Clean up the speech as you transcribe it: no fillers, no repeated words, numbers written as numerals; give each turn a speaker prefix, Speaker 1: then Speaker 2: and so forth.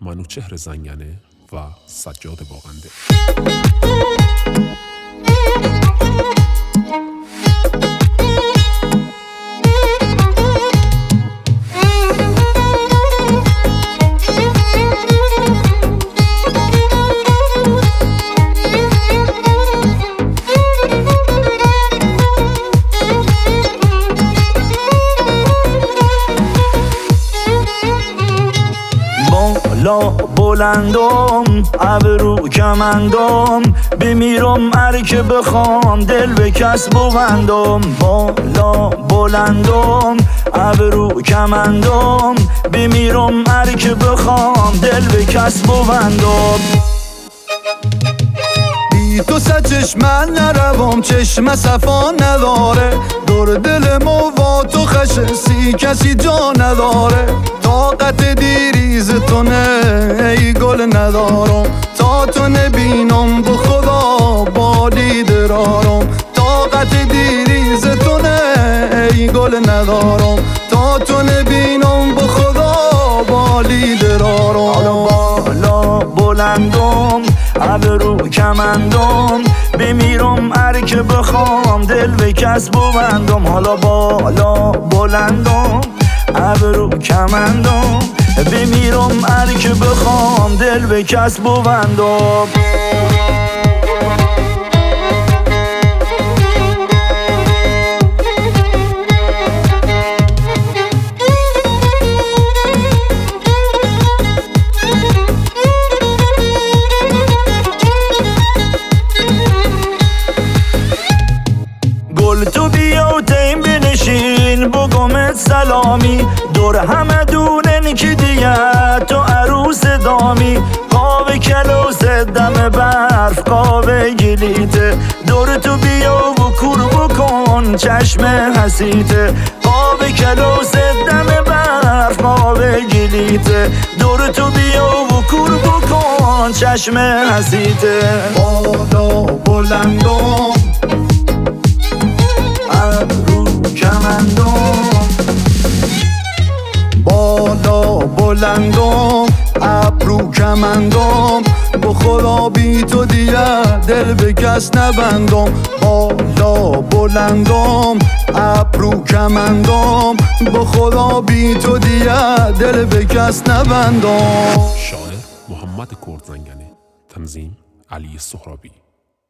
Speaker 1: منوچهر زنگنه و سجاد باغنده.
Speaker 2: بالا بلندم ابرو کمندم بمیرم هر که بخوام دل به کس ببندم. بالا بلندم ابرو کمندم بمیرم هر که بخوام دل به کس ببندم.
Speaker 3: بی تو چشم من نروم چشم صفا نداره دور دل مو تو خشسی کسی جا نداره. طاقت دیریز تو نه ای گل ندارم تا تو نبینم به خدا بالی درارم. طاقت دیریز تو نه ای گل ندارم تا تو نبینم به خدا بالی درارم.
Speaker 2: حالا بالا بلندم ابرو کمندم بمیرم هر که بخوام دل به کس ببندم. حالا بالا بلندم ابرو کمندم بمیرم هر که بخوام دل به کس ببندم. گل تو بیا و تیم بنشین بگمت سلامی دور همه دونن که دیگه تو عروس دامی. قاب کلوس دم برف قاب گلیته دور تو بیا و کور بکن چشم حسیته. قاب کلوس دم برف قاب گلیته دور تو بیا و کور بکن چشم حسیته.
Speaker 3: بالا بلندم
Speaker 2: ابرو کمندم
Speaker 3: بالا بلندم ابرو کمندم به خدا بی تو دیگه دل به کس نبندم. بالا بلندم ابرو کمندم به خدا بی تو دیگه دل به کس نبندم.
Speaker 1: شاعر محمد کرد زنگنه، تنظیم علی سهرابی.